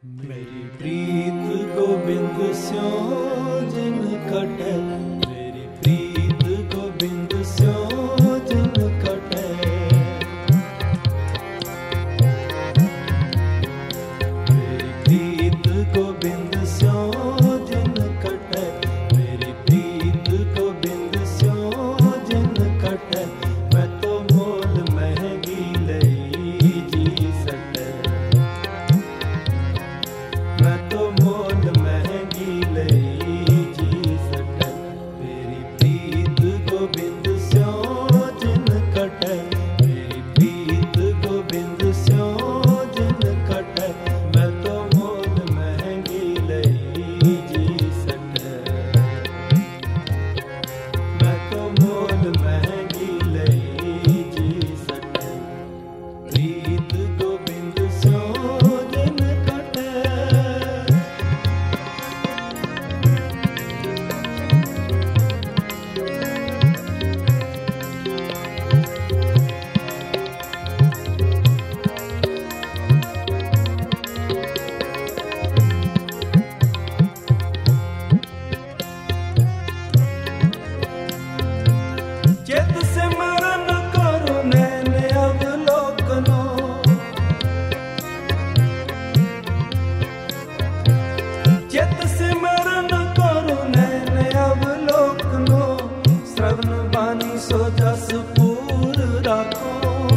मेरी प्रीत गोबिंद स्यों जिन कटे, मेरी प्रीत गोबिंद स्यों जिन कटे। मेरी प्रीत गोबिंद स्यों जिन कटे, मेरी प्रीत गोबिंद स्यों जिन कटे। मैं तो मोल महंगी लई जी सटे, मैं तो मोल महंगी लई जी सटे। मेरी प्रीत गोबिंद स्यों जिन कटे, मेरी प्रीत गोबिंद स्यों जिन कटे। मैं तो मोल महंगी लई जी सटे, मैं तो मोल महंगी लई जी सटे। प्रीत गोबिंद स्यों जिन कटे। चित सिमरन करो नैन अवलोकनो, चित सिमरन करो नैन अवलोकनो। श्रवण बानी सो जस पूर राखो,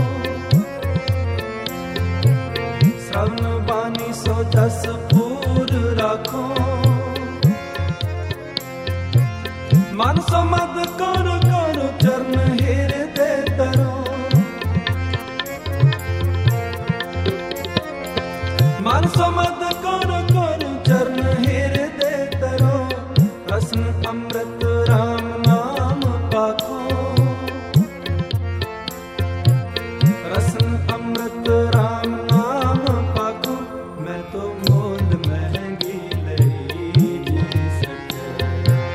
श्रवण बानी सो जस पूर राखो। मन समद करो करो चरण हृदय तरो, मन समद करो करो चरण हृदय तरो। रसन अमृत राम नाम पाखो, रसन अमृत राम नाम पाखो। मैं तो मोल महंगी लई जी सके,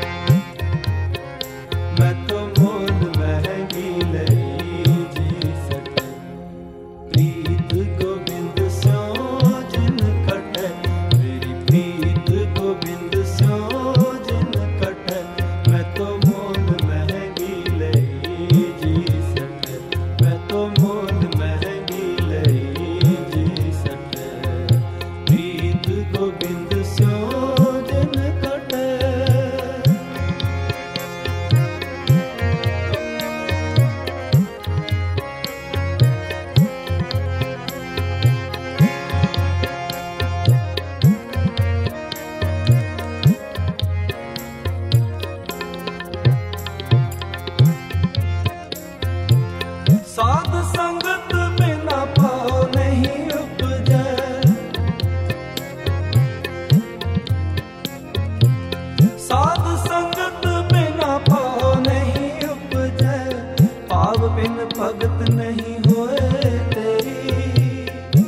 मैं तो मोल महंगी लई जी सके। प्रीत गोबिंद स्यों जिन कटे, मेरी प्रीत गोबिंद स्यों जिन कटे। मैं तो मोल महंगी लई जी सके, मैं तो मोल महंगी लई जी सके। प्रीत गोबिंद स्यों जिन कटे। साध संगत बिना भाव नहीं उपजै, साध संगत बिना भाव नहीं उपजै। भाव बिन भगत नहीं होए तेरी,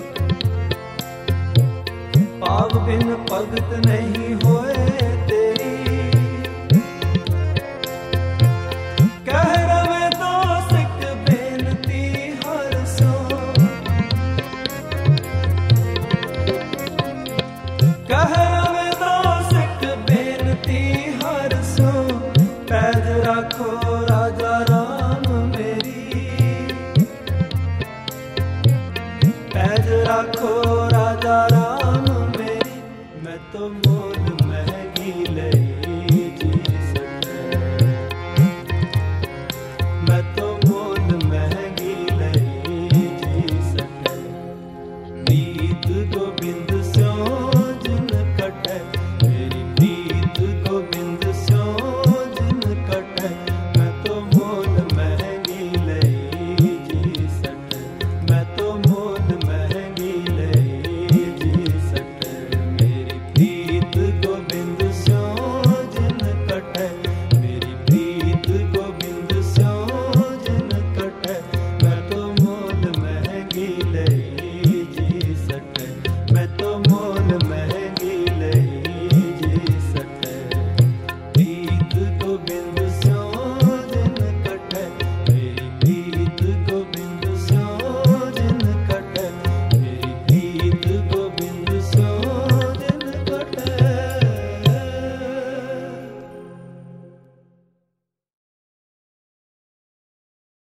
भाव बिन भगत नहीं होए तेरी। कह रवे दासिक बेनती हर सो, कह रवे दासिक बेनती हर सो। पैज राखो राजा राम मेरी, पैज राखो राजा राम मेरी। मैं तो मोल महंगी लई